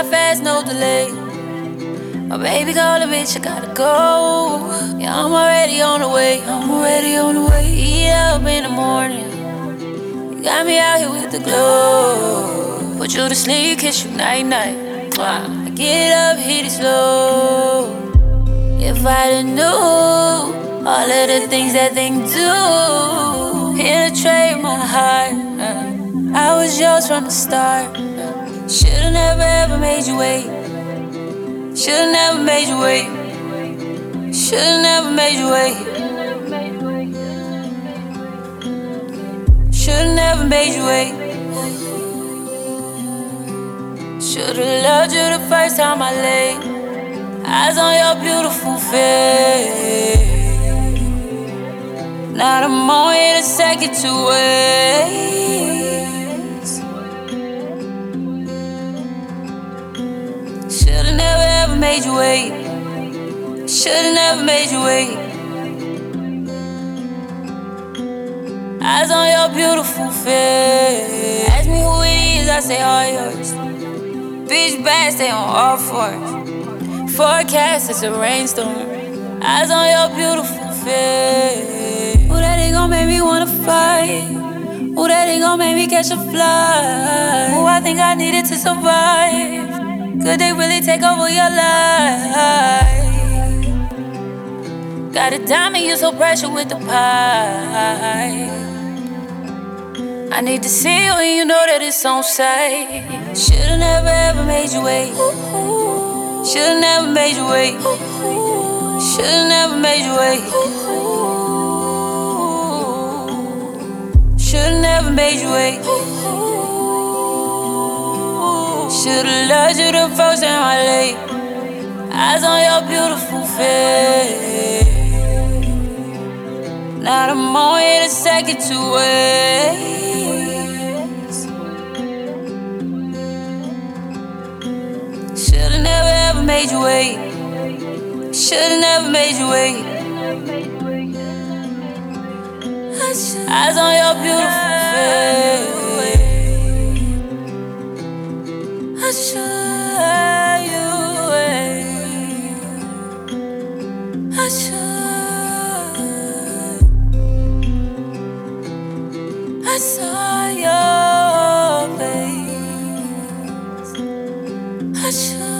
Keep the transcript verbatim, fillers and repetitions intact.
fly fast, no delay. My baby call a bitch, I gotta go. Yeah, I'm already on the way. I'm already on the way. Eat up in the morning. You got me out here with the glow. Put you to sleep, kiss you night night. I get up, hit it slow. If I'd knew all of the things that they do, penetrate my heart. I was yours from the start. Should've never ever made you wait. Should've never made you wait. Should've never made you wait. Should've never made you wait. Should've loved you the first time I laid eyes on your beautiful face. Now I'm on here to second to waste. Should've never ever made you wait. Should've never made you wait. Eyes on your beautiful face. Ask me who it is, I say all yours. Bitch bad, stay on all fours. Forecast, it's a rainstorm. Eyes on your beautiful face. Ooh, that ain't gon' make me wanna fight. Ooh, that ain't gon' make me catch a flight. Ooh, I think I need it to survive. Could they really take over your life? Got a diamond, you so pressure with the pie. I need to see you and you know that it's on sight. Should've never ever made you wait. Should've never made you wait. Should've never made you wait. Should've never made you wait. Should've loved you the first time I laid eyes on your beautiful face. Now I'm on here to second to waste. Should've never ever made you wait. Should've never made you wait. Eyes on your beautiful face. I should you wait. I should. I saw your face. I should.